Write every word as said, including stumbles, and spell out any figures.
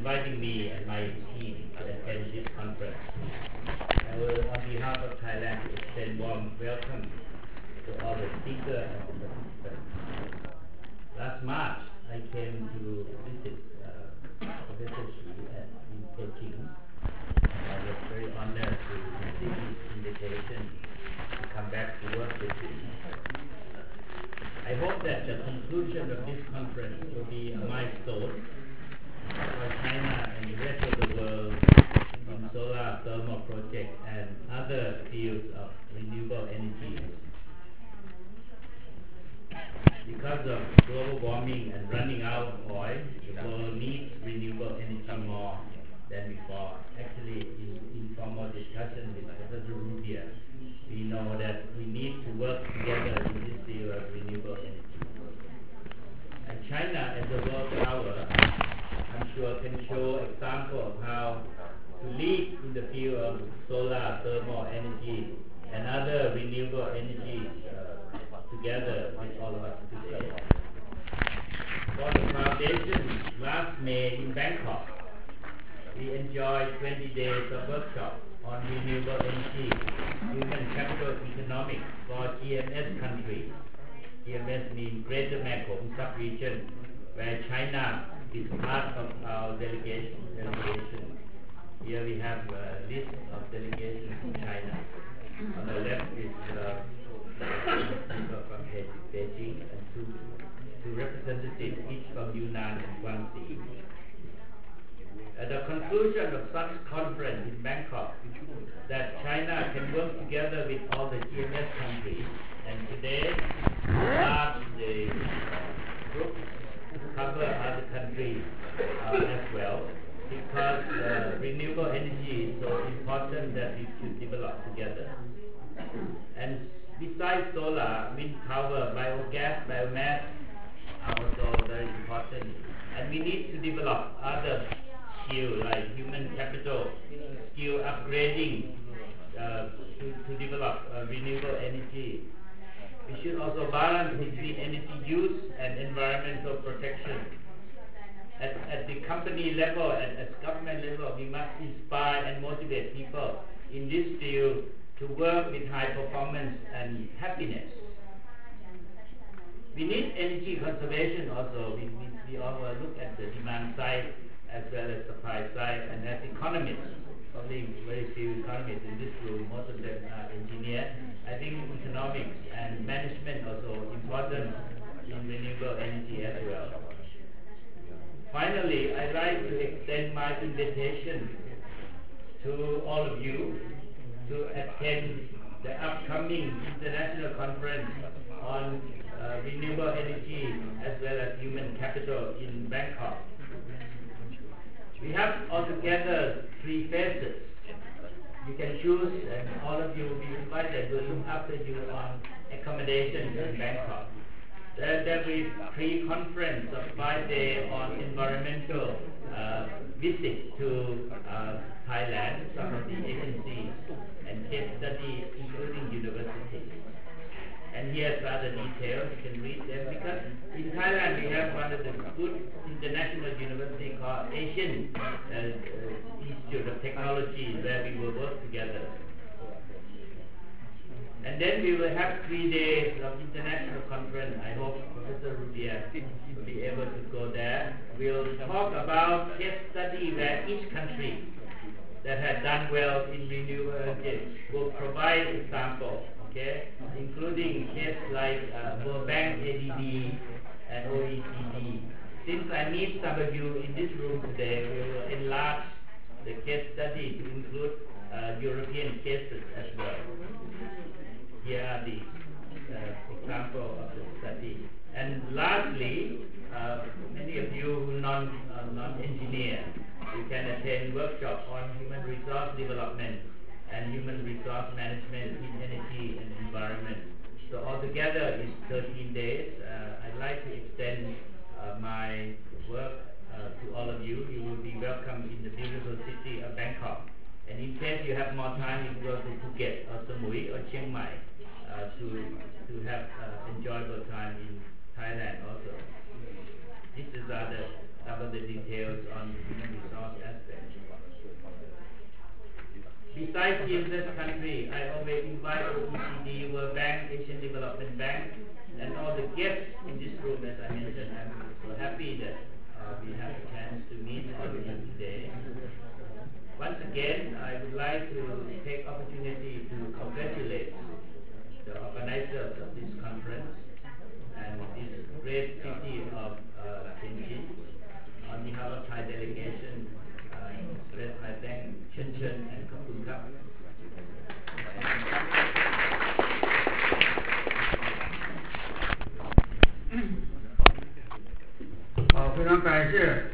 inviting me and my team to attend this conference. I will, on behalf of Thailand, extend warm welcome to all the speakers and participants. Last March, I came to visit uh, Professor Xi at, in Beijing. I was very honored to receive his invitation to come back to work with him. I hope that the conclusion of this conference will be a milestone for China and the rest of the world in solar thermal projects and other fields of renewable energy. Because of global warming and running out of oil, the world needs renewable energy more than before. Actually, in informal discussion with Professor Rubia, we know that we need to work together in this field of renewable energy. And China as a world power, I'm sure, can show example of how to lead in the field of solar thermal energy and other renewable energy uh, together with all of us today. For the foundation, last May in Bangkok, we enjoyed twenty days of workshop on renewable energy, human capital economics for G M S countries. G M S means Greater Mekong sub-region, where China is part of our delegation. delegation. Here we have a list of delegations from China. On the left is uh, people from Beijing and two, two representatives, each from Yunnan and Guangxi. At the conclusion of such conference in Bangkok, that China can work together with all the G M S countries, and today large the group cover other countries uh, as well, because uh, renewable energy is so important that we should develop together. And besides solar, wind power, biogas, biomass are also very important. And we need to develop other skills like human capital, skill upgrading uh, to, to develop uh, renewable energy. We should also balance between energy use and environmental protection. At, at the company level and at government level, we must inspire and motivate people in this field to work with high performance and happiness. We need energy conservation also. We, we, we all look at the demand side as well as supply side, and as economists, only very few economists in this room, most of them are engineers. I think economics and management also important in renewable energy as well. Finally, I'd like to extend my invitation to all of you to attend the upcoming international conference on uh, renewable energy as well as human capital in Bangkok. We have altogether three phases. You can choose, and all of you will be invited. We'll look after you on accommodation in Bangkok. There will be pre-conference of five days on environmental uh, visit to uh, Thailand, some of the agencies, and case studies, including universities. And here's other details, you can read them, because in Thailand we have one of the good international university called Asian uh, uh, Institute of Technology, where we will work together. And then we will have three days of international conference. I hope Professor Rubia will be able to go there. We'll talk about case study where each country that has done well in renewable energy will provide example, okay, including cases like uh, World Bank, A D B, and O E C D. Since I meet some of you in this room today, we will enlarge the case study to include uh, European cases as well. Here are the uh, example of the study. And lastly, uh, many of you who non, uh, non-engineer, you can attend workshop on human resource development and human resource management in energy and environment. So altogether it's thirteen days. Uh, I'd like to extend uh, my work uh, to all of you. You will be welcome in the beautiful city of Bangkok. And in case you have more time, you can go to Phuket or Samui or Chiang Mai uh, to, to have uh, enjoyable time in Thailand also. This is uh, the, some of the details on human resource besides in this country, I always invite O E C D, World Bank, Asian Development Bank, and all the guests in this room. As I mentioned, I'm so happy that uh, we have a chance to meet all of you today. Once again, I would like to take opportunity to congratulate the organizers of this conference and this great city of uh, Tianjin. On behalf of Thai delegation, uh, I thank Chen Chen and Kapun Kap. 好，非常感谢